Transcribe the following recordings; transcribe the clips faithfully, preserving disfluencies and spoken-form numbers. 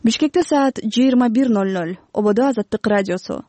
Бишкекте саат жыйырма бир ноль ноль. Ободо Азаттык радиосу.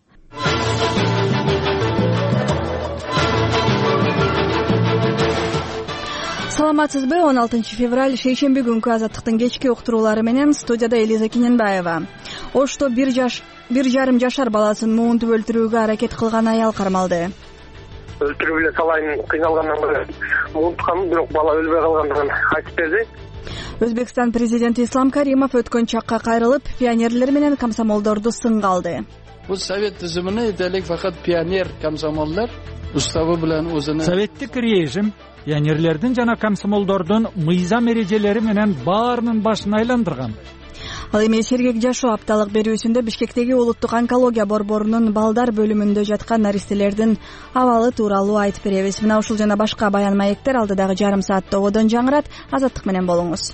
Саламатсызбы? он алтынчы февраль шейшемби күнкү Азаттыктын кечки уктуруулары менен студияда Элиза Кененбаева. Ошто бир жаш бир жарым жашар баласын муунтуп өлтүрүүгө аракет кылган аял кармалды. Өлтүрүп эле салайын, кыйналгандан бери муунткам, бирок бала өлбөй калгандыгын айтып берди. Өзбекстан президенти Ислам Каримов өткөн чакка кайрылып, пионерлер менен комсомолдорду сынга алды. Бул совет түзүмүнө этелик факат пионер комсомолдор уставы менен өзүнө советтик режим пионерлердин жана комсомолдордун мыйзам эрежелери менен баарынын башын айландырган. Ал эми Сергек жашоо апталык берүүсүндө Бишкектеги улуттук онкология борборунун балдар бөлүмүндө жаткан наристелердин абалы тууралуу айтып беребиз. Мына ушул жана башка баян маектер алдыдагы жарым саатта ободон жаңырат. Азаттык менен болуңуз.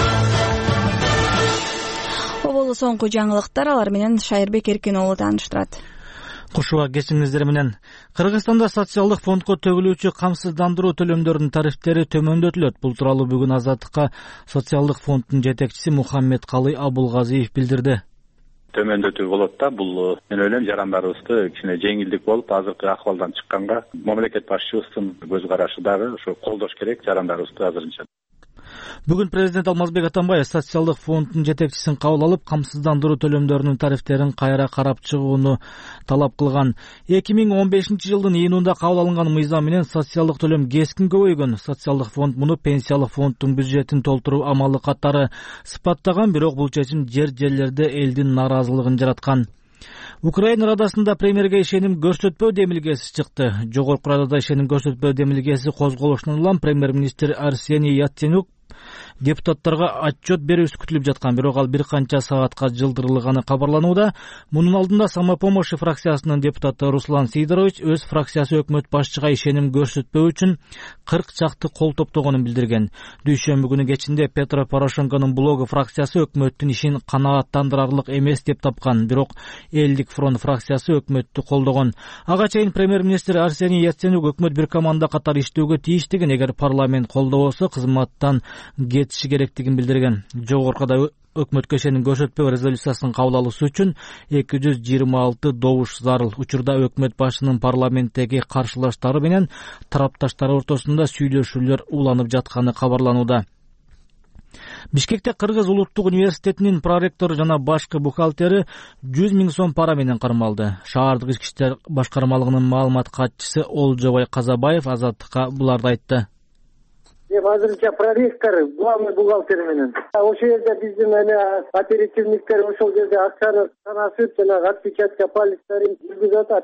Оболу соңку жаңылыктар, алар менен Шайырбек Эркин уулу тааныштырат. Кушуга кесиңиздер менен. Кыргызстанда социалдык фондко төгүлүүчү камсыздандыруу төлөмдөрүнүн тарифтери төмөндөтүлөт. Бул тууралуу бүгүн Азаттыкка социалдык фонддун жетекчиси Мухаммед Калый Абулгазиев билдирди. Төмөндөтүү болот да, бул мен ойлойм жарандарыбызды кичине жеңилдик болуп, азыркы акыбалдан чыкканга мамлекет башчыбыздын көз карашы дагы ушу колдош керек жарандарыбызды азырынча. Бүгүн президент Алмазбек Атамбаев социалдык фонддун жетекчисин кабыл алып, камсыздандыруу төлөмдөрүнүн тарифтерин кайра карап чыгууну талап кылган. эки миң он бешинчи жылдын июнунда кабыл алынган мыйзам менен социалдык төлөм кескин көбөйгөн. Социалдык фонд муну пенсиялык фонддун бюджетин толтуруу амалы катары сыпаттаган, бирок бул чечим жер жерлерде элдин нааразылыгын жараткан. Украина Радасында премьерге ишеним көрсөтпөө демилгеси чыкты. Жогорку Радада ишеним көрсөтпөө демилгеси козголушунан улам премьер-министр Арсений Яценюк депутаттарга отчет берүүсү күтүлүп жаткан, бирок ал бир канча саатка жылдырылганы кабарланууда. Мунун алдында Самопомощи фракциясынын депутаты Руслан Сидорович өз фракциясы өкмөт башчыга ишеним көрсөтпөө үчүн кырк чакты кол топтогонун билдирген. Дүйшөмбү күнү кечинде Петро Порошенконун блогу фракциясы өкмөттүн ишин канааттандырарлык эмес деп тапкан, бирок Элдик фронт фракциясы өкмөттү колдогон. Ага чейин премьер-министр Арсений Яценюк өкмөт бир команда катары иштөөгө тийиштигин, эгер парламент колдобосо кызматтан кетиши керектигин билдирген. Жогоркуда өкмөткө ишеним көрсөтпөө резолюциясын кабыл алуусу үчүн эки жүз жыйырма алты добуш зарыл. Учурда өкмөт башынын парламенттеги каршылаштары менен тарапташтары ортосунда сүйлөшүүлөр уланып жатканы кабарланууда. Бишкекте Кыргыз улуттук университетинин проректору жана башкы бухгалтери жүз миң сом пара менен кармалды. Шаардык ички иштер башкармалыгынын маалымат катчысы Олжобай Казабаев Азаттыкка буларды айтты. Азырынча проректор, главный бухгалтер менен. Ошол жерде биздин эле оперативниктер ошол жерде акчаны санасып, жана отпечатка пальцтерин жүргүзүп атат.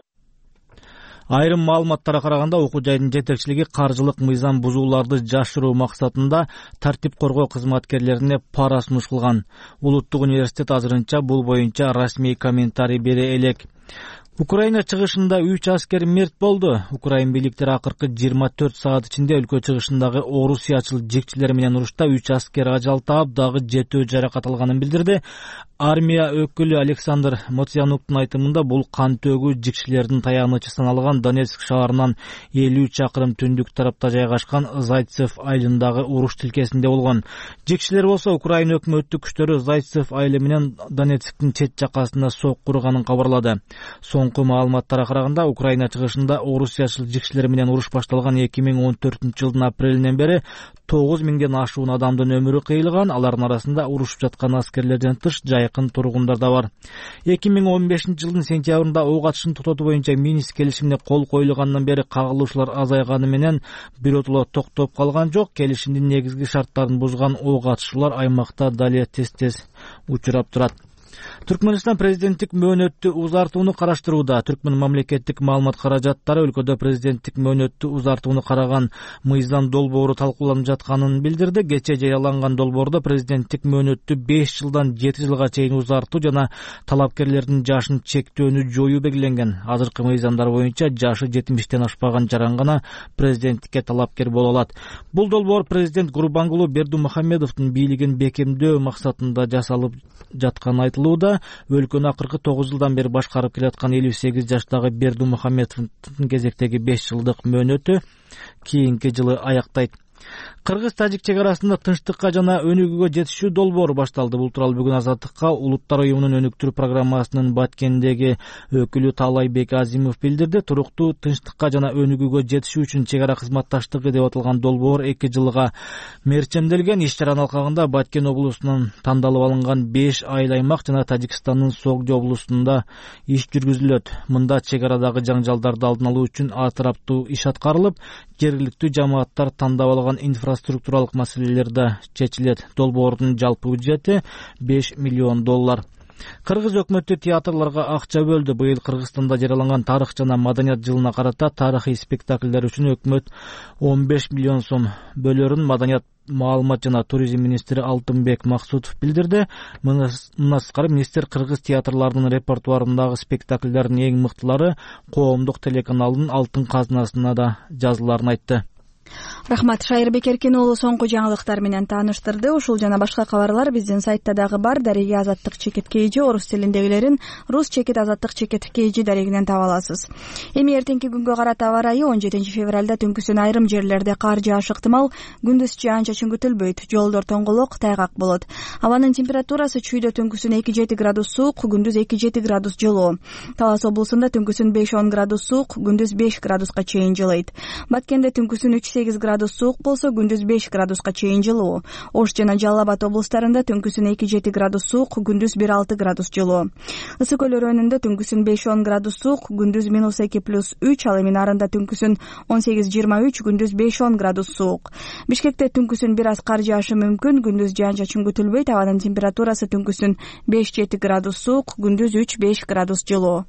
Айрым маалыматтарга караганда, окуу жайдын жетекчилиги каржылык мыйзам бузууларды жашыруу максатында тартип коргоо кызматкерлерине пара сунуш кылган. Улуттук университет азырынча бул боюнча расмий комментарий бере элек. Украина чыгышында үч аскер мерт болду. Украин бийликтери акыркы жыйырма төрт саат ичинде өлкө чыгышындагы орусиячыл жикчилер менен урушта үч аскер ажал таап, дагы жетөө жаракат алганын билдирди. Армия өкүлү Александр Моцянуктун айтымында бул кан төгүү жикчилердин таянычы саналган Донецк шаарынан элүү чакырым түндүк тарапта жайгашкан Зайцев айылындагы уруш тилкесинде болгон. Жикчилер болсо Украина өкмөттүк күчтөрү Зайцев айылы менен Донецктин чет жакасында сокку урганын кабарлады. Соңку маалыматтарга караганда, Украина чыгышында орусиячыл жикчилер менен уруш башталган эки миң он төртүнчү жылдын апрелинен бери тогуз миңден ашуун адамдын өмүрү кыйылган. Алардын арасында урушуп жаткан аскерлерден тыш жайкын тургундар да бар. эки миң он бешинчи жылдын сентябрында ок атышын токтотуу боюнча Минск келишимине кол коюлгандан бери кагылышуулар азайганы менен биротоло токтоп калган жок. Келишимдин негизги шарттарын бузган ок атышуулар аймакта дале тез-тез учурап турат. Түркмөнстан президенттик мөөнөттү узартууну караштырууда. Түркмөн мамлекеттик маалымат каражаттары өлкөдө президенттик мөөнөттү узартууну караган мыйзам долбоору талкууланып жатканын билдирди. Кечээ жарыяланган долбоордо президенттик мөөнөттү беш жылдан жети жылга чейин узартуу жана талапкерлердин жашын чектөөнү жоюу белгиленген. Азыркы мыйзамдар боюнча жашы жетимиштен ашпаган жаран гана президенттикке талапкер боло алат. Бул долбоор президент Гурбангулу Бердимухамедовдун бийлигин бекемдөө максатында жасалып жатканы айтылууда. Өлкөнү акыркы тогуз жылдан бери башкарып келаткан элүү сегиз жаштагы Бердимухамедовдун кезектеги беш жылдык мөөнөтү кийинки жылы аяктайт. Кыргыз-тажик чек арасында тынчтыкка жана өнүгүүгө жетишүү долбоору башталды. Бул тууралуу бүгүн Азаттыкка Улуттар уюмунун өнүктүрүү программасынын Баткендеги өкүлү Таалайбек Азимов билдирди. Туруктуу тынчтыкка жана өнүгүүгө жетишүү үчүн чек ара кызматташтыгы деп аталган долбоор эки жылга мерчемделген. Иш чаранын алкагында Баткен облусунун тандалып алынган беш айыл аймак жана Тажикстандын Согдо облусунда иш жүргүзүлөт. Мында чек арадагы жаңжалдарды алдын алуу үчүн атыраптуу иш аткарылып, жергиликтүү жамааттар тандап алган инфраструктуралык маселелер да чечилет. Долбоордун жалпы бюджети беш миллион доллар. Кыргыз өкмөтү театрларга акча бөлдү. Быйыл Кыргызстанда жарыяланган тарых жана маданият жылына карата тарыхый спектакльдер үчүн өкмөт он беш миллион сом бөлөрүн маданият, маалымат жана туризм министри Алтынбек Максутов билдирди. Мындан тышкары министр кыргыз театрларынын репертуарындагы спектакльдердин эң мыктылары коомдук телеканалдын алтын казынасына да жазыларын айтты. Рахмат. Шайырбек Эркин уулу соңку жаңылыктар менен тааныштырды. Ушул жана башка кабарлар биздин сайтта дагы бар. Дареги Азаттык чекит кейжи орус тилиндегилерин рус чекит Азаттык чекит кейжи дарегинен таба аласыз. Эми эртеңки күнгө карата аба ырайы он жетинчи февралда түнкүсүн айрым жерлерде кар жаашы ыктымал, күндүз жаан-чачын күтүлбөйт. Жолдор тоңголок, тайгак болот. Абанын температурасы чүйдө түнкүсүн эки жети градус суук, күндүз эки жети градус жылуу. Талас облусунда түнкүсүн беш он градус суук, күндүз беш градуска чейин жылыйт. Баткенде түнкүсүн үч сегиз градус суук болсо, күндүз беш градуска чейин жылуу. Ош жана Жалал Абад облустарында түнкүсүн эки жети градус суук, күндүз бир алты градус жылуу. Ысык көл өрөөнүндө түнкүсүн беш он градус суук, күндүз минус эки плюс үч, ал эми Нарында түнкүсүн он сегиз жыйырма үч, күндүз беш он градус суук. Бишкекте түнкүсүн бир аз кар жаашы мүмкүн, күндүз жаан-чачын күтүлбөйт. Абанын температурасы түнкүсүн беш жети градус суук, күндүз үч беш градус жылуу.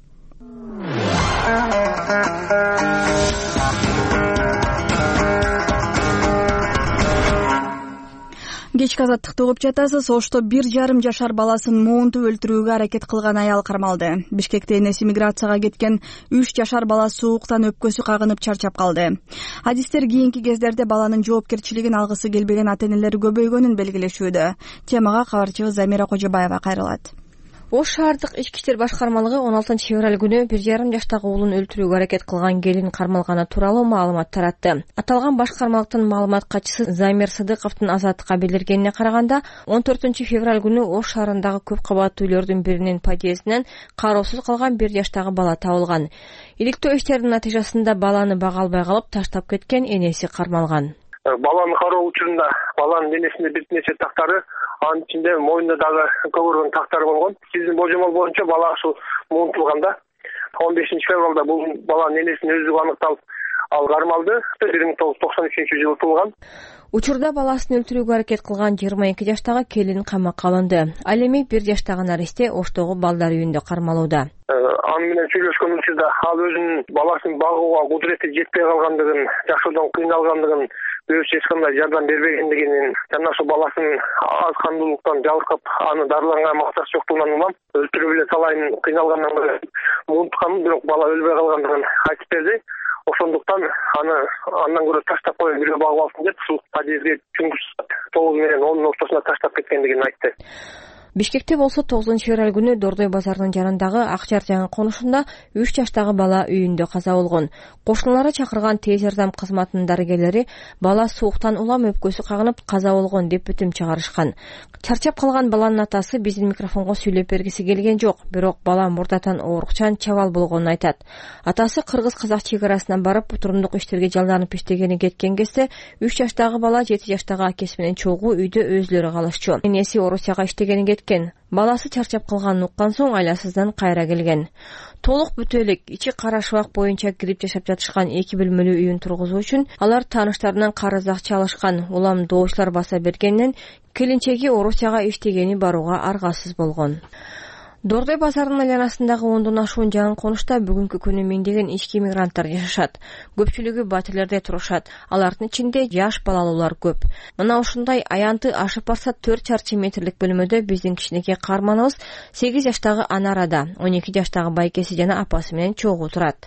Кечки Азаттыкты угуп жатасыз. Ошто бир жарым жашар баласын моонтуп өлтүрүүгө аракет кылган аял кармалды. Бишкекте энеси миграцияга кеткен үч жашар бала сууктан өпкөсү кагынып чарчап калды. Адистер кийинки кездерде баланын жоопкерчилигин алгысы келбеген ата-энелер көбөйгөнүн белгилешүүдө. Темага кабарчыбыз Замира Кожобаева кайрылат. Ош шаардык ички иштер башкармалыгы он алтынчы февраль күнү бир жарым жаштагы уулун өлтүрүүгө аракет кылган келин кармалганы тууралуу маалымат таратты. Аталган башкармалыктын маалымат катчысы Замир Сыдыковдун Азаттыкка билдиргенине караганда, он төртүнчү февраль күнү Ош шаарындагы көп кабаттуу үйлөрдүн биринин подъездинен кароосуз калган бир жаштагы бала табылган. Иликтөө иштеринин натыйжасында баланы бага албай калып таштап кеткен энеси кармалган. Баланы кароо учурунда баланын денесинде бир нече тактары, анын ичинде мойнунда дагы көбөргөн тактары болгон. Биздин божомол боюнча бала ушул муунтулганда он бешинчи февралда бул баланын энесинин өздүгү аныкталып, ал кармалды. бир миң тогуз жүз токсон үчүнчү жылы туулган. Учурда баласын өлтүрүүгө аракет кылган жыйырма эки жаштагы келин камакка алынды. Ал эми бир жаштагы наристе Оштогу балдар үйүндө кармалууда. Аны менен сүйлөшкөн учурда ал өзүнүн баласын багууга кудурети жетпей калгандыгын, жашоодон кыйналгандыгын, өзү эч кандай жардам бербегендигин жана ошо баласынын аз кандуулуктан жабыркап, аны дарыланга максаты жоктугунан улам өлтүрүп эле салайын, кыйналгандан көрө муунтканын, бирок бала өлбөй калгандыгын айтып берди. Ошондуктан аны андан көрө таштап коюп бирөө багып алсын деп ушул подъездге түнкү тогуз менен онун ортосунда таштап кеткендигин айтты. Бишкекте болсо тогузунчу февраль күнү Дордой базарынын жанындагы Акчар жаңы конушунда үч жаштагы бала үйүндө каза болгон. Кошуналары чакырган тез жардам кызматынын дарыгерлери бала сууктан улам өпкөсү кагынып каза болгон деп бүтүм чыгарышкан. Чарчап калган баланын атасы биздин микрофонго сүйлөп бергиси келген жок, бирок бала мурдатан оорукчан чабал болгонун айтат. Атасы кыргыз-казак чек арасынан барып турумдук иштерге жалданып иштегени кеткен кезде үч жаштагы бала жети жаштагы акеси менен чогуу үйдө өзүлөрү калышчу. Энеси Орусияга иштегени кеткен. Баласы чарчап калганын уккан соң айласыздан кайра келген. Толук бүтө элек ичи кара шыбак боюнча кирип жашап жатышкан эки бөлмөлүү үйүн тургузуу үчүн алар тааныштарынан карыз акча алышкан. Улам доочулар баса бергенден келинчеги Орусияга иштегени барууга аргасыз болгон. Дордой базарынын айланасындагы ондон ашуун жаңы конушта бүгүнкү күнү миңдеген ички мигранттар жашашат. Көпчүлүгү батирлерде турушат. Алардын ичинде жаш балалуулар көп. Мына ушундай аянты ашып барса төрт чарчы метрлик бөлмөдө биздин кичинекей каарманыбыз сегиз жаштагы Анарада, он эки жаштагы байкеси жана апасы менен чогуу турат.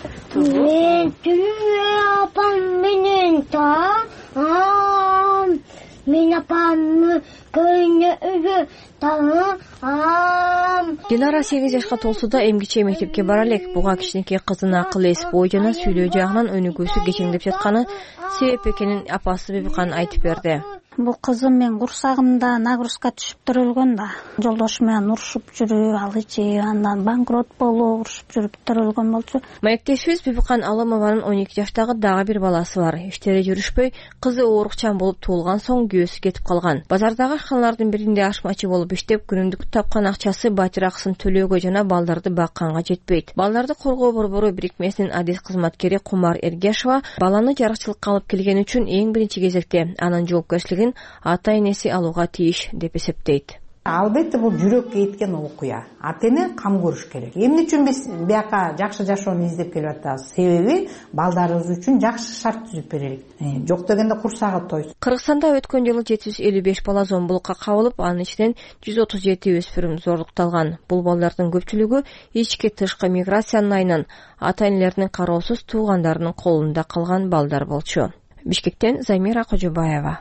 Мен түнү апам менен таам, мен апамны көйнөгү таам, Динара сегиз жашка толсо да эмгиче мектепке бара элек. Буга кичинекей кызына акыл эс, бой жана сүйлөө жагынан өнүгүүсү кечеңдеп жатканы себеп экенин апасы Бибикан айтып берди. Бул кызым мен курсагымда нагрузка түшүп төрөлгөн да. Жолдошу менен урушуп жүрүп, ал ичи андан банкрот болуп, урушуп жүрүп төрөлгөн болчу. Маектешибиз Бибикан Аламованын он эки жаштагы дагы бир баласы бар. Иштери жүрүшпөй, кызы оорукчан болуп туулган соң күйөөсү кетип калган. Базардагы ашканалардын биринде ашмачы болуп иштеп, күнүмдүк тапкан акчасы батираксын төлөөгө жана балдарды бакканга жетпейт. Балдарды коргоо борбору бирикмесинин адис кызматкери Кумар Эргешова баланы жарыкчылыкка алып келген үчүн эң биринчи кезекте анын жоопкерчилигин ата-энеси алууга тийиш деп эсептейт. Албетте бул жүрөккө кеткен окуя. Ата-эне кам көрүш керек. Эмне үчүн биз бияка жакшы жашоону издеп келип атабыз? Себеби балдарыбыз үчүн жакшы шарт түзүп берелик. Жок дегенде курсагы той. Кыргызстанда өткөн жылы жети жүз элүү беш бала зомбулукка кабылып, анын ичинен жүз отуз жети өспүрүм зорлукталган. Бул балдардын көпчүлүгү ички тышкы миграциянын айынан ата-энелеринин кароосуз туугандарынын колунда калган балдар болчу. Бишкектен Замира Кожобаева.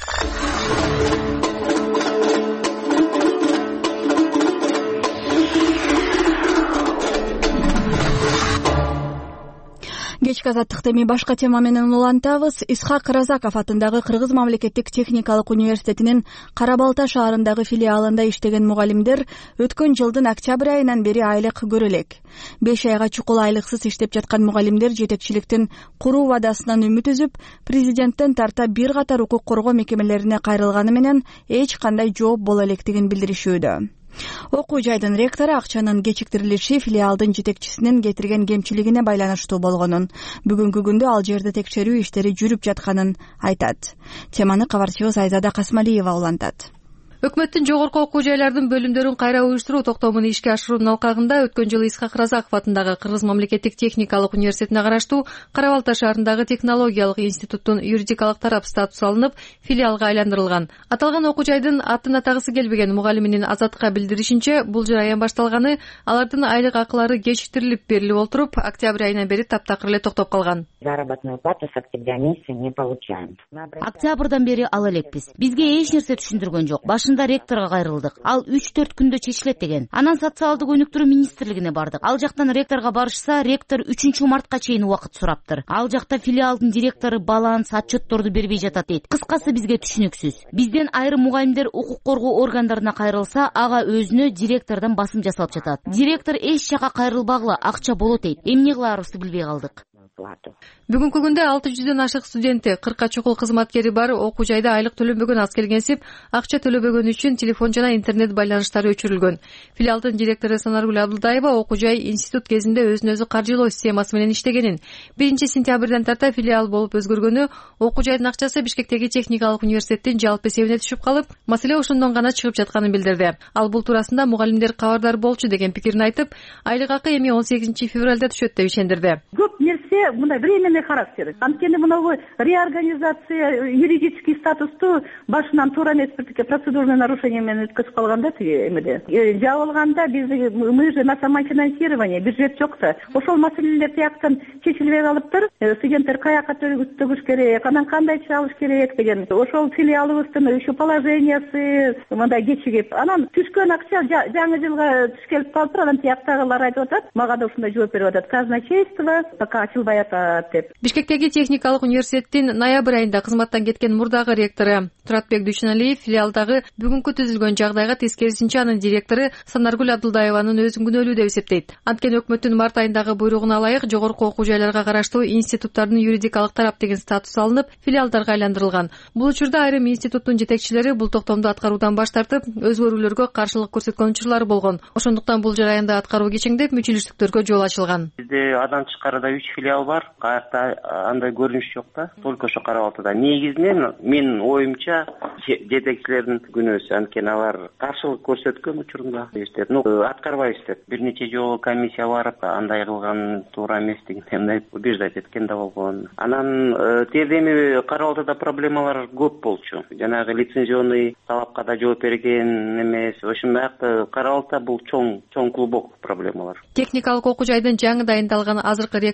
Кечки азаттыкты эми башка тема менен улантабыз. Исхак Разаков атындагы Кыргыз мамлекеттик техникалык университетинин Кара Балта шаарындагы филиалында иштеген мугалимдер өткөн жылдын октябрь айынан бери айлык көрө элек. беш айга чукул айлыксыз иштеп жаткан мугалимдер жетекчиликтин куруу вадасынан үмүт үзүп, президенттен тарта бир катар укук коргоо мекемелерине кайрылганы менен эч кандай жооп боло электигин билдиришүүдө. Окуу жайдын ректору акчанын кечиктирилиши филиалдын жетекчисинин кетирген кемчилигине байланыштуу болгонун, бүгүнкү күндө ал жерде текшерүү иштери жүрүп жатканын айтат. Теманы кабарчыбыз Айзада Касмалиева улантат. Өкмөттүн жогорку окуу жайлардын бөлүмдөрүн кайра уюштуруу токтомун ишке ашыруунун алкагында өткөн жылы Исхак Разаков атындагы Кыргыз мамлекеттик техникалык университетине караштуу Кара Балта шаарындагы технологиялык институттун юридикалык тарап статусу алынып, филиалга айландырылган. Аталган окуу жайдын атын атагысы келбеген мугалиминин Азаттыкка билдиришинче, бул жараян башталганы алардын айлык акылары кечиктирилип берилип олтуруп, октябрь айынан бери таптакыр эле токтоп калган. Заработную плату с октября месяца не получаем. Октябрдан бери ала элекпиз. Бизге эч нерсе түшүндүргөн жок. Башында ректорго кайрылдык. Ал үч төрт күндө чечилет деген. Анан социалдык өнүктүрүү министрлигине бардык. Ал жактан ректорго барышса, ректор үчүнчү мартка чейин убакыт сураптыр. Ал жакта филиалдын директору баланс, отчетторду бербей жатат дейт. Кыскасы бизге түшүнүксүз. Бизден айрым мугалимдер укук коргоо органдарына кайрылса, ага өзүнө директордон басым жасалып жатат. Директор эч жака кайрылбагыла, акча болот дейт. Эмне кылаарыбызды билбей калдык. Бүгүнкү күндө алты жүздөн ашык студенти, кыркка чукул кызматкери бар окуу жайда айлык төлөнбөгөн аз келгенсип, акча төлөбөгөн үчүн телефон жана интернет байланыштары өчүрүлгөн. Филиалдын директору Санаргүл Абдылдаева окуу жай институт кезинде өзүн өзү каржылоо системасы менен иштегенин, биринчи сентябрдан тарта филиал болуп өзгөргөнү, окуу жайдын акчасы Бишкектеги техникалык университеттин жалпы эсебине түшүп калып, маселе ошондон гана чыгып жатканын билдирди. Ал бул туурасында мугалимдер кабардар болчу деген пикирин айтып, айлык акы эми он сегизинчи февралда түшөт деп ишендирди. Көп нерсе мындай временный характер. Анткени мынау реорганизация, юридический статусту башынан туура эмес бир процедурный нарушение менен өткөзүп калганда тиги эмеде. Жабылганда биз мы же на самофинансирование, бюджет жок да. Ошол маселелер тияктан чечилбей калыптыр. Студенттер каяка төгүш керек, анан кандай чалыш керек деген. Ошол филиалыбыздын еще положениясы мындай кечигип, анан түшкөн акча жаңы жылга түшкелип калыптыр. Анан тияктагылар айтып атат, мага да ушундай жооп берип атат. Казначейство пока ачылбай атат деп. Бишкектеги техникалык университеттин ноябрь айында кызматтан кеткен мурдагы ректору Туратбек Дүйшөналиев филиалдагы бүгүнкү түзүлгөн жагдайга тескерисинче анын директору Санаргүл Абдылдаеванын өзүн күнөөлүү деп эсептейт. Анткени өкмөттүн март айындагы буйругуна ылайык жогорку окуу жайларга караштуу институттардын юридикалык тарап деген статус алынып, филиалдарга айландырылган. Бул учурда айрым институттун жетекчилери бул токтомду аткаруудан баш тартып, өзгөрүүлөргө каршылык көрсөткөн учурлар болгон. Ошондуктан бул жараянда аткаруу кечеңдеп, мүчүлүштүктөргө жол ачылган. Бизде андан тышкарыда үч филиал бар. Каякта андай көрүнүш жок да. Только ошо Кара Балтада. Негизинен менин оюмча жетекчилердин күнөөсү, анткени алар каршылык көрсөткөн учурунда иштеп, ну аткарбай иштеп. Бир нече жолу комиссия барып, андай кылган туура эмес дегендей убеждать эткен да болгон. Анан тиерде эми Кара Балтада проблемалар көп болчу. Жанагы лицензионный талапка да жооп берген эмес. Ошондой Кара Балта бул чоң чоң клубок проблемалар. Техникалык окуу жайдын жаңы дайындалган азыркы ректору Мурат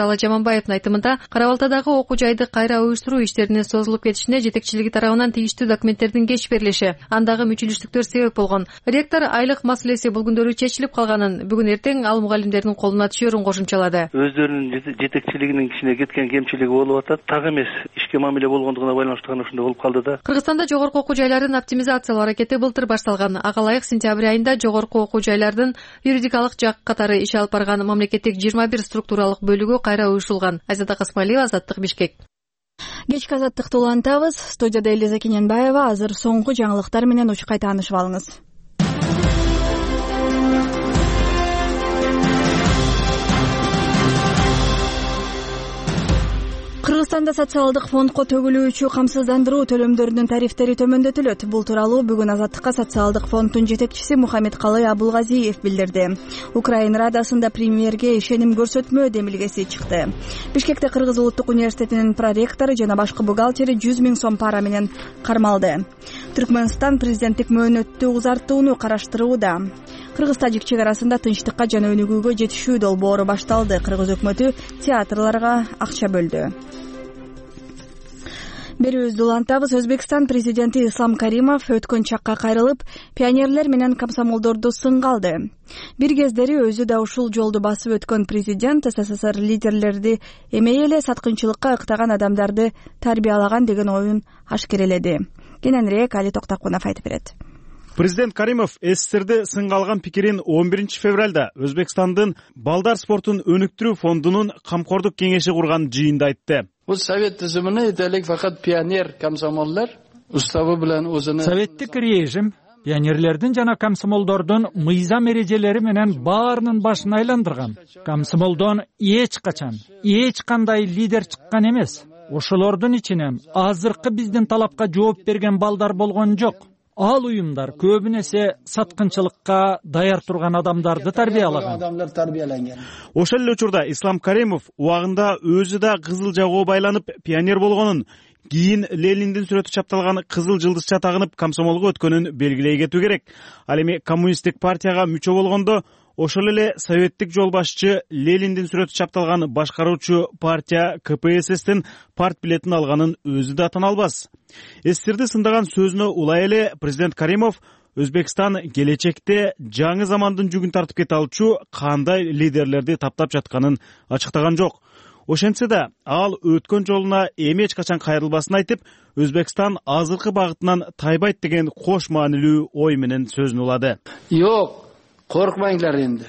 Муртала Жаманбаевдин айтымында Кара Балтадагы окуу жайды кайра уюштуруу иштеринин созулуп кетишине жетекчилиги тарабынан тийиштүү документтердин кеч берилиши, андагы мүчүлүштүктөр себеп болгон. Ректор айлык маселеси бул күндөрү чечилип калганын, бүгүн эртең ал мугалимдердин колуна түшөрүн кошумчалады. Өздөрүнүн жетекчилигинин кичине кеткен кемчилиги болуп атат. Так эмес ишке мамиле болгондугуна байланыштуу гана ушундай болуп калды да. Кыргызстанда жогорку окуу жайларын оптимизациялоо аракети былтыр башталган. Ага ылайык сентябрь айында жогорку окуу жайлардын юридикалык жак катары иш алып барган мамлекеттик жыйырма бир структуралык бөлүгү кайра уюшулган. Айзада Касмалиева, Азаттык, Бишкек. Кечки Азаттыкты улантабыз. Студияда Элиза Кененбаева. Азыр соңку жаңылыктар менен учкай таанышып алыңыз. Кыргызстанда социалдык фондко төгүлүүчү камсыздандыруу төлөмдөрүнүн тарифтери төмөндөтүлөт. Бул тууралуу бүгүн Азаттыкка социалдык фонддун жетекчиси Мухаммедкалый Абулгазиев билдирди. Украин Радасында премьерге ишеним көрсөтмө демилгеси чыкты. Бишкекте Кыргыз улуттук университетинин проректору жана башкы бухгалтери жүз миң сом пара менен кармалды. Түркмөнстан президенттик мөөнөттү узартууну караштырууда. Кыргыз-Тажик чек арасында тынчтыкка жана өнүгүүгө жетишүү долбоору башталды. Кыргыз өкмөтү театрларга акча бөлдү. Берүүбүздү улантабыз. Өзбекстан президенти Ислам Каримов өткөн чакка кайрылып, пионерлер менен комсомолдорду сынга алды. Бир кездери өзү да ушул жолду басып өткөн президент СССР лидерлерди эмей эле саткынчылыкка ыктаган адамдарды тарбиялаган деген оюн ашкереледи. Кененирээк Али Токтакунов айтып берет. Президент Каримов СССРди сынга алган пикирин он биринчи февралда Өзбекстандын балдар спортун өнүктүрүү фондунун камкордук кеңеши курган жыйында айтты. Бул совет тизимине этелик факат пионер комсомолдор уставы менен өзүнүн советтик режим пионерлердин жана комсомолдордун мыйзам эрежелери менен баарынын башын айландырган. Комсомолдон эч качан эч кандай лидер чыккан эмес. Ошолордун ичинен азыркы биздин талапка жооп берген балдар болгон жок. Ал уюмдар көбүнесе саткынчылыкка даяр турган адамдарды тарбиялаган. Адамдар тарбияланган. Ошол эле учурда Ислам Каримов убагында өзү да кызыл жагуу байланып пионер болгонун, кийин Лениндин сүрөтү чапталган кызыл жылдызча тагынып комсомолго өткөнүн белгилей кетүү керек. Ал эми коммунисттик партияга мүчө болгондо ошол эле советтик жол башчы Лениндин сүрөтү чапталган башкаруучу партия К П С Стин парт билетин алганын өзү да тана албас. СССРди сындаган сөзүнө улай эле президент Каримов Өзбекстан келечекте жаңы замандын жүгүн тартып кете алчу кандай лидерлерди таптап жатканын ачыктаган жок. Ошентсе да ал өткөн жолуна эми эч качан кайрылбасын айтып, Өзбекстан азыркы багытынан тайбайт деген кош маанилүү ой менен сөзүн улады. Жок, коркмаңдар энди.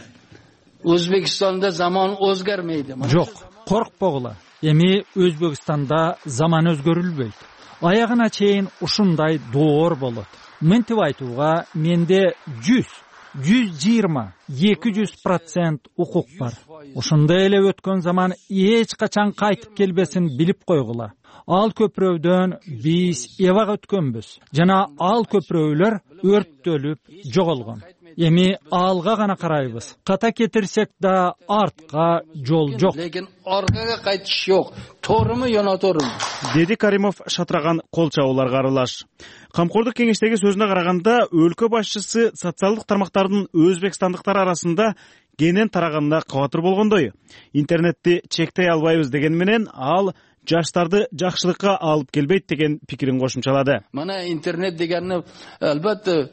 Өзбекстанда заман өзгөрмөйдү. Жок, коркпогула. Эми Өзбекстанда заман өзгөрүлбөйт. Аягына чейин ушундай доор болот. Мынтип айтууга менде жүз, жүз жыйырма, эки жүз процент укук бар. Ошондой эле өткөн заман эч качан кайтып келбесин билип койгула. Ал көпүрөдөн биз эбак өткөнбүз жана ал көпүрөлөр өрттөлүп жоголгон. Эми алга гана карайбыз. Ката кетирсек да артка жол жок. Лекин аркага кайтыш жок. Тооруму жана тоорум. Деди Каримов шатыраган кол чабууларга аралаш. Камкордук кеңештеги сөзүнө караганда, өлкө башчысы социалдык тармактардын өзбекстандыктар арасында кенен тараганына кабатыр болгондой. Интернетти чектей албайбыз деген менен ал жаштарды жакшылыкка алып келбейт деген пикирин кошумчалады. Мана интернет дегенни албетте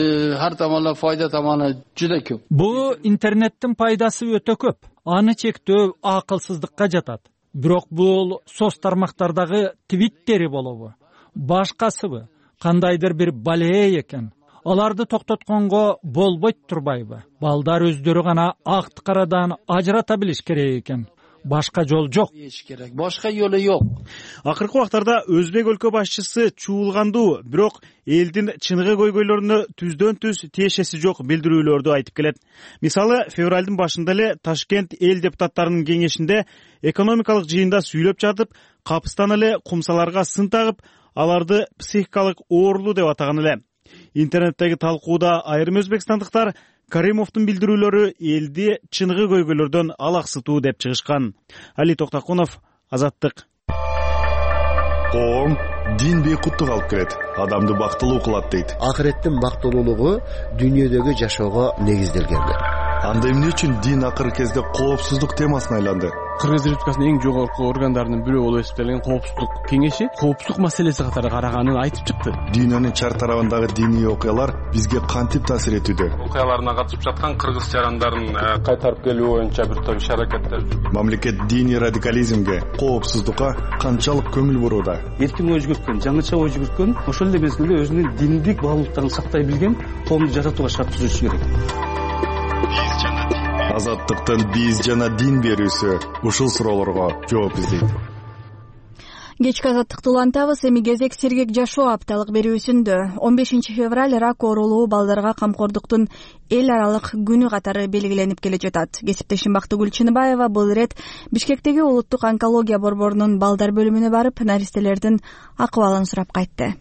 ар тамонло файда тамону жуда көп. Бул интернеттин пайдасы өтө көп. Аны чектөө акылсыздыкка жатат. Бирок бул соц тармактардагы твиттери болобу, башкасыбы, кандайдыр бир балээ экен. Аларды токтотконго болбойт турбайбы? Балдар өздөрү гана акты карадан ажырата билиш керек экен. Башка жол жок. Эч керек. Башка жолу жок. Акыркы убактарда өзбек өлкө башчысы чуулгандуу, бирок элдин чыныгы көйгөйлөрүнө түздөн түз тиешеси жок билдирүүлөрдү айтып келет. Мисалы, февралдын башында эле Ташкент эл депутаттарынын кеңешинде экономикалык жыйында сүйлөп жатып, капыстан эле кумсаларга сын тагып, аларды психикалык оорулуу деп атаган эле. Интернеттеги талкууда айрым өзбекстандыктар Каримовдун билдирүүлөрү элди чыныгы көйгөйлөрдөн алаксытуу деп чыгышкан. Али Токтакунов, Азаттык. Коом дин бейкуттук алып келет, адамды бактылуу кылат дейт. Акыреттин бактылуулугу дүйнөдөгү жашоого негизделгендир. Анда эмне үчүн дин акыркы кезде коопсуздук темасына айланды? Кыргыз Республикасынын эң жогорку органдарынын бирөө болуп эсептелген коопсуздук кеңеши коопсуздук маселеси катары караганын айтып чыкты. Дүйнөнүн чар тарабындагы диний окуялар бизге кантип таасир этүүдө? Окуяларына катышып жаткан кыргыз жарандарын кайтарып келүү боюнча бир топ иш-аракеттер. Мамлекет диний радикализмге, коопсуздукка канчалык көңүл бурууда? Эркин ой жүгүрткөн, жаңыча ой жүгүрткөн, ошол эле мезгилде өзүнүн диндик баалуулуктарын сактай билген коомду жаратууга шарт түзүш керек. Азаттыктын биз жана дин берүүсү ушул суроолорго жооп издейт. Кечки азаттыкты улантабыз. Эми кезек сергек жашоо апталык берүүсүндө. он бешинчи февраль рак оорулуу балдарга камкордуктун эл аралык күнү катары белгиленип келе жатат. Кесиптешим Бактыгүл Чыныбаева бул ирет Бишкектеги улуттук онкология борборунун балдар бөлүмүнө барып, наристелердин акыбалын сурап кайтты.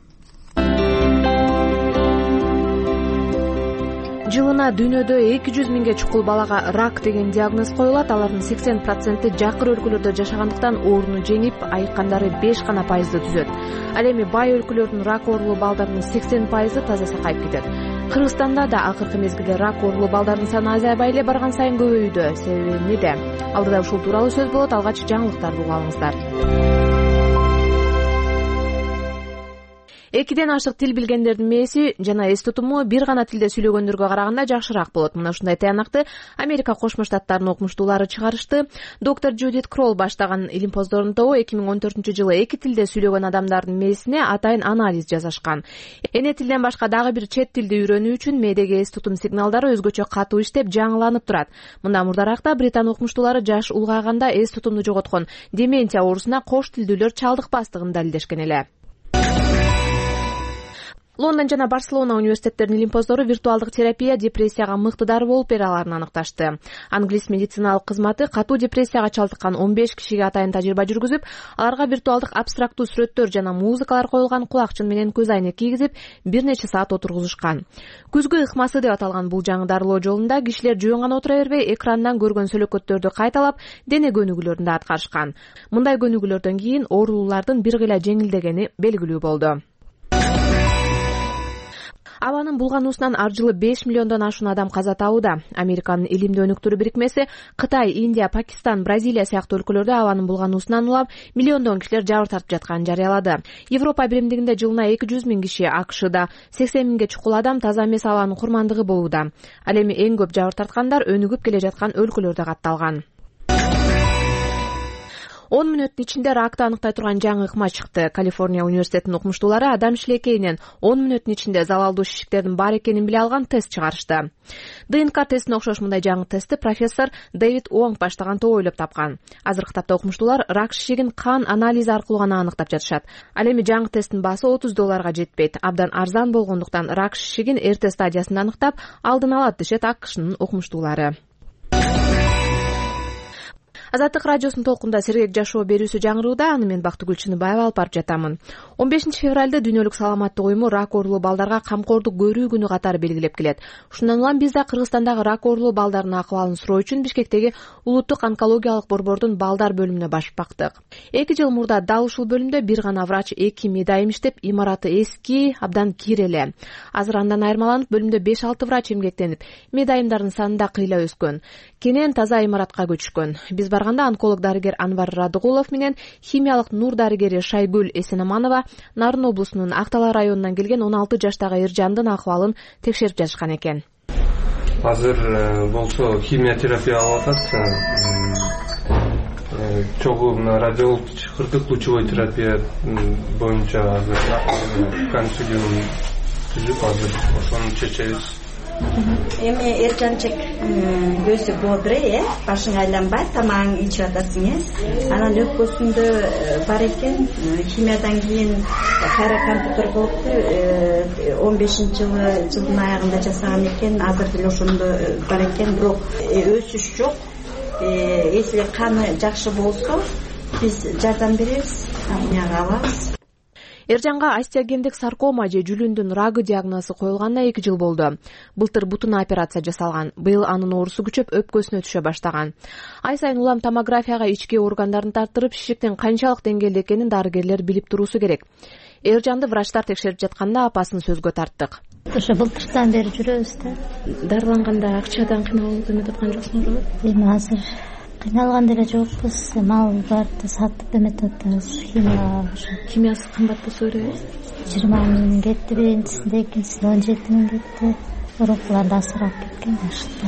Жылына дүйнөдө эки жүз миңге чукул балага рак деген диагноз коюлат. Алардын сексен проценти жакыр өлкөлөрдө жашагандыктан ооруну жеңип, айыккандары беш гана пайызды түзөт. Ал эми бай өлкөлөрдүн рак оорулуу балдарынын сексен пайызы таза сакайып кетет. Кыргызстанда да акыркы мезгилде рак оорулуу балдардын саны азайбай эле барган сайын көбөйүүдө. Себеби эмнеде? Алдыда ушул тууралуу сөз болот. Алгач жаңылыктарды угуп алыңыздар. Экиден ашык тил билгендердин мээси жана эс тутуму бир гана тилде сүйлөгөндөргө караганда жакшыраак болот. Мына ушундай таянакты Америка Кошмо Штаттарынын окумуштуулары чыгарышты. Доктор Джудит Кролл баштаган илимпоздордун тобу эки миң он төртүнчү жылы эки тилде сүйлөгөн адамдардын мээсине атайын анализ жасашкан. Эне тилден башка дагы бир чет тилди үйрөнүү үчүн мээдеги эс тутум сигналдары өзгөчө катуу иштеп, жаңыланып турат. Мындан мурдаракта Британ окумуштуулары жаш улгайганда эс тутумду жоготкон деменция оорусуна кош тилдүүлөр чалдыкпастыгын далилдешкен эле. Лондон жана Барселона университеттеринин илимпоздору виртуалдык терапия депрессияга мыкты дары болуп бере аларын аныкташты. Англис медициналык кызматы катуу депрессияга чалдыккан он беш кишиге атайын тажрыйба жүргүзүп, аларга виртуалдык абстрактуу сүрөттөр жана музыкалар коюлган кулакчын менен көз айнек кийгизип, бир нече саат отургузушкан. Күзгү ыкмасы деп аталган бул жаңы дарылоо жолунда кишилер жөн гана отура бербей, экрандан көргөн сөлөкөттөрдү кайталап, дене көнүгүүлөрүн да аткарышкан. Мындай көнүгүүлөрдөн кийин оорулуулардын бир кыйла жеңилдегени белгилүү болду. Абанын булгануусунан ар жылы беш миллиондон ашуун адам каза табууда. Американын илимдүү өнүктүрүү бирикмеси Кытай, Индия, Пакистан, Бразилия сыяктуу өлкөлөрдө абанын булгануусунан улап, миллиондон кишилер жабыр тартып жатканын жарыялады. Европа биримдигинде жылына эки жүз миң киши, АКШда сексен миңге чукул адам таза эмес абанын курмандыгы болууда. Ал эми эң көп жабыр тарткандар өнүгүп келе жаткан өлкөлөрдө катталган. он мүнөттүн ичинде ракты аныктай турган жаңы ыкма чыкты. Калифорния университетинин окумуштуулары адам шилекейинен он мүнөттүн ичинде залалдуу шишиктердин бар экенин биле алган тест чыгарышты. ДНК тестине окшош мындай жаңы тестти профессор Дэвид Уонг баштаган топ ойлоп тапкан. Азыркы тапта окумуштуулар рак шишигин кан анализи аркылуу гана аныктап жатышат. Ал эми жаңы тесттин баасы отуз долларга жетпейт. Абдан арзан болгондуктан рак шишигин эрте стадиясында аныктап алдын алат дешет АКШнын окумуштуулары. Азаттык радиосунун толкунда сергек жашоо берүүсү жаңырууда. Аны мен Бактыгүл Чыныбаева алып барып жатамын. он бешинчи февралда дүйнөлүк саламаттык уюму рак оорулуу балдарга камкордук көрүү күнү катары белгилеп келет. Ушундан улам биз да Кыргызстандагы рак оорулуу балдардын акыбалын суроо үчүн Бишкектеги улуттук онкологиялык борбордун балдар бөлүмүнө башып бактык. эки жыл мурда дал ушул бөлүмдө бир гана врач, эки медайым иштеп, имараты эски, абдан кир эле. Азыр андан айырмаланып, бөлүмдө беш алты врач эмгектенип, медайымдардын саны да кыйла өскөн. Кенен таза имаратка көчүшкөн. Биз барганда онколог дарыгер Анвар Радыгулов менен химиялык нур дарыгери Шайгүл Эсенаманова Нарын облусунун Актала районунан келген он алты жаштагы Эржандын акыбалын текшерип жатышкан экен. Азыр болсо химиотерапия алып атат. Чогуу мына радиолук чыкырдык лучевой терапия боюнча азыр консилиум түзүп азыр ошону чечебиз. Эми Эржанчык көзү бодре, э, башың айланбайт, тамагың ичип атасың, э. Анан өпкөсүндө бар экен, химиядан кийин кайра компьютер болупту, он бешинчи жылы жылдын аягында жасаган экен, азыр деле ошондо бар экен, бирок өсүш жок. Если каны жакшы болсо, биз жардам беребиз, химияга алабыз. Эржанга остеогендик саркома же жүлүндүн рагы диагнозу коюлганына эки жыл болду. Былтыр бутуна операция жасалган. Быйыл анын оорусу күчөп өпкөсүнө түшө баштаган. Ай сайын улам томографияга ички органдарын тартырып, шишиктин канчалык деңгээлде экенин дарыгерлер билип туруусу керек. Эржанды врачтар текшерип жатканда апасын сөзгө тарттык. Ошо былтыртан бери жүрөбүз да. Дарыланганда акчадан кыйналып эметип аткан жоксуңарбы? Эми азыр кыйналган деле жокпуз. Малдарды сатып эметип атабыз. Химия химиясы кымбат болсо керек. жыйырма миң кетти биринчисинде, экинчисинде он жети миң кетти. Урукулар да асырап кеткен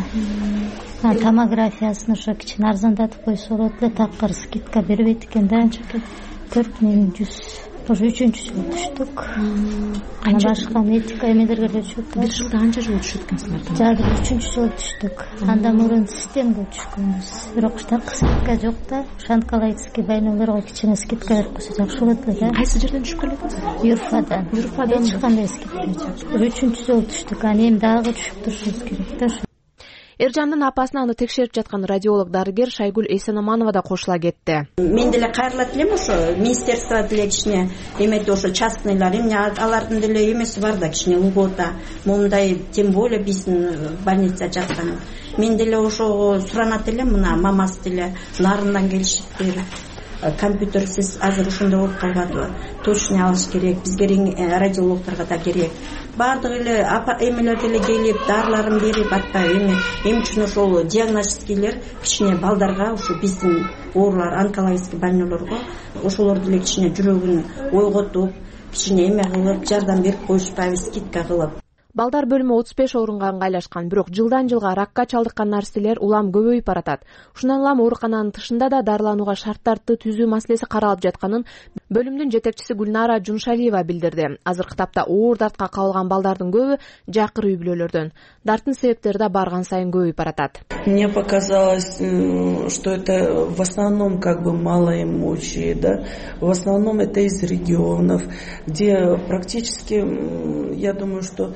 башта. Томографиясын ошо кичине арзандатып койсо болот эле, такыр скидка бербейт экен да. төрт миң жүз. Уже үчүнчү жыл түштүк. Ана башка медика эмелерге деле түшүп. Бир жылда канча жыл түшүп экенсиңер? Жагы үчүнчү жыл түштүк. Андан мурун системге түшкөнбүз. Бирок так скидка жок да. Шанкалайский больнойлорго кичине скидка берип койсо жакшы болот эле. Кайсы жерден түшүп келесиз? Юрфадан. Юрфадан эч кандай скидка жок. Үчүнчү жыл түштүк. Аны эми дагы түшүп турушубуз керек да. Эржандын апасына аны текшерип жаткан радиолог дарыгер Шайгүл Эсеноманова да кошула кетти. Мен деле кайрылат элем ошо министерство деле кичине эметип ошо частныйлар эмне алардын деле эмеси бар да, кичине льгота. Мондай тем более биздин больница жаткан. Мен деле ошого суранат элем, мына мамасы деле нарындан келишиптир. Компьютерсиз азыр ушундай болуп калбадыбы? Точно алыш керек, бизге радиологторго да керек. Бардык эле эмелер деле келип, дарыларын берип атпай эми эми үчүн ошол диагностикилер кичине балдарга, ошо биздин оорулар, онкологический больнойлорго ошолор деле кичине жүрөгүн ойготуп, кичине эме кылып, жардам берип коюшпайбы, скидка кылып. Балдар бөлүмү отуз беш орунга ыңгайлашкан, бирок жылдан жылга ракка чалдыккан наристелер улам көбөйүп баратат. Ушундан улам оорукананын тышында да дарыланууга шарттарды түзүү маселеси каралып жатканын бөлүмдүн жетекчиси Гүлнара Жуншалиева билдирди. Азыркы тапта оор дартка кабылган балдардын көбү жакыр үй бүлөлөрдөн. Дарттын себептери да барган сайын көбөйүп баратат. Мне показалось, что это в основном как бы малоимущие, да, в основном это из регионов, где практически, я думаю, что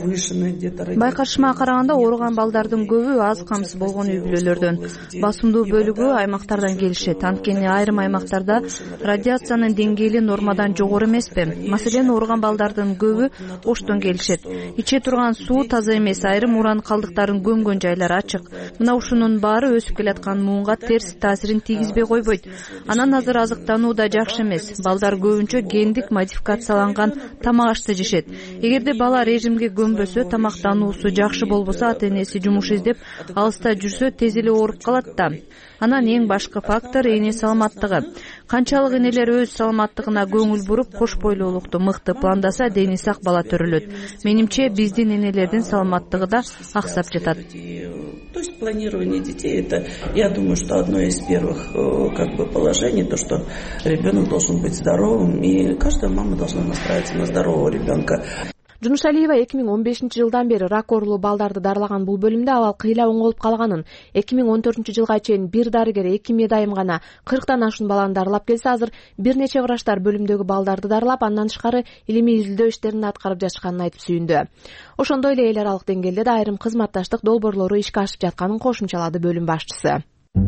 Байкашыма караганда ооруган балдардын көбү аз камсыз болгон үй бүлөлөрдөн. Басымдуу бөлүгү аймактардан келишет. Анткени айрым аймактарда радиациянын деңгээли нормадан жогору эмеспи. Маселен, ооруган балдардын көбү Оштон келишет. Иче турган суу таза эмес, айрым уран калдыктарын көмгөн жайлар ачык. Мына ушунун баары өсүп келаткан муунга терс таасирин тийгизбей койбойт. Анан азыр азыктануу да жакшы эмес. Балдар көбүнчө гендик модификацияланган тамак ашты жешет. Эгерде бала режимге көнбөсө, тамактануусу жакшы болбосо, ата-энеси жумуш издеп алыста жүрсө, тез эле ооруп калат да. Анан эң башкы фактор эне саламаттыгы. Канчалык энелер өз саламаттыгына көңүл буруп, кош бойлуулукту мыкты пландаса, дени сак бала төрөлөт. Менимче, биздин энелердин саламаттыгы да аксап жатат. То есть планирование детей, это, я думаю, что одно из первых как бы положений, то, что ребенок должен быть здоровым, и каждая мама должна настраиваться на здорового ребенка. Жунушалиева эки миң он бешинчи жылдан бери рак оорулуу балдарды дарылаган бул бөлүмдө абал кыйла оңолуп калганын, эки миң он төртүнчү жылга чейин бир дарыгер эки медайым гана кырктан ашуун баланы дарылап келсе, азыр бир нече врачтар бөлүмдөгү балдарды дарылап, андан тышкары илимий изилдөө иштерин аткарып жатышканын айтып сүйүндү. Ошондой эле эл аралык деңгээлде да айрым кызматташтык долбоорлору ишке ашып жатканын кошумчалады бөлүм башчысы.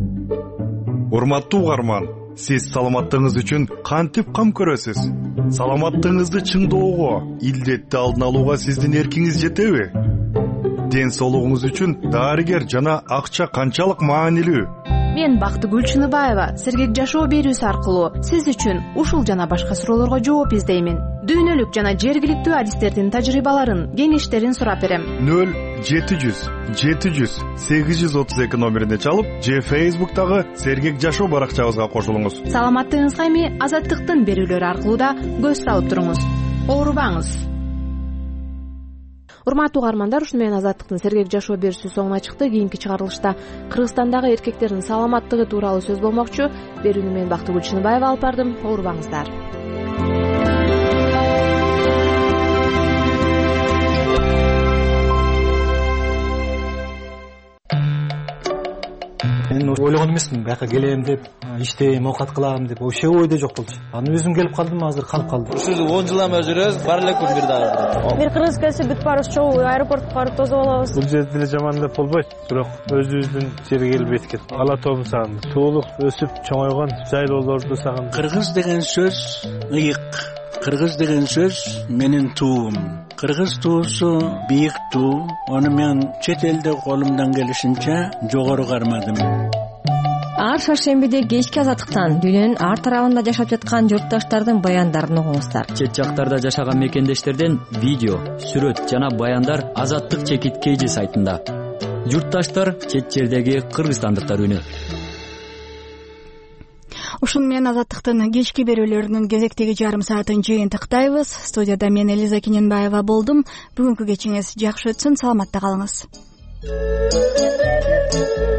Урматтуу угарман, сиз саламаттыгыңыз үчүн кантип кам көрөсүз? Саламаттыгыңызды чыңдоого, илдетти алдын алууга сиздин эркиңиз жетеби? Ден соолугуңуз үчүн дарыгер жана акча канчалык маанилүү? Мен Бактыгүл Чыныбаева сергек жашоо берүүсү аркылуу сиз үчүн ушул жана башка суроолорго жооп издеймин. Дүйнөлүк жана жергиликтүү адистердин тажрыйбаларын, кеңештерин сурап берем. нөл жети жүз жети жүз сегиз жүз отуз эки номерине чалып, же Facebook'тагы Сергек жашоо баракчабызга кошулуңуз. Саламаттыгыңызга эми Азаттыктын берүүлөрү аркылуу да көз салып туруңуз. Оорубаңыз. Урматтуу угармандар, ушуну менен Азаттыктын Сергек жашоо берүүсү соңуна чыкты. Кийинки чыгарылышта Кыргызстандагы эркектердин саламаттыгы тууралуу сөз болмокчу. Берүүнү мен Бактыгүл Чыныбаева алып бардым. Оорубаңыздар. Мен ойлогон эмесмин, бияка келем деп, иштейм, оокат кылам деп, вообще ойдо жок болчу. Аны өзүм келип калдым, азыр калып калдым. Ушул он жылдан бери жүрөбүз, бар эле күн бир дагы. Бир кыргыз келсе бүт баарыбыз чогуу аэропортко барып тосуп алабыз. Бул жерде деле жаман деп болбойт, бирок өзүбүздүн жерге келип эткет. Ала тообун сагындым. Туулук өсүп чоңойгон жайлоолорду сагындым. Кыргыз деген сөз ыйык. Кыргыз деген сөз менин туум. Кыргыз туусу бийик туу. Аны мен чет элде колумдан келишинче жогору кармадым. Ар шаршембиде кечки Азаттыктан дүйнөнүн ар тарабында жашап жаткан журтташтардын баяндарын угуңуздар. Чет жактарда жашаган мекендештерден видео, сүрөт жана баяндар Азаттык чекит кейжи сайтында. Журтташтар чет жердеги кыргызстандыктар үнү. Ушун менен Азаттыктын кечки берүүлөрүнүн кезектеги жарым саатын жыйынтыктайбыз. Студияда мен Элиза Кененбаева болдум. Бүгүнкү кечиңиз жакшы өтсүн, саламатта калыңыз.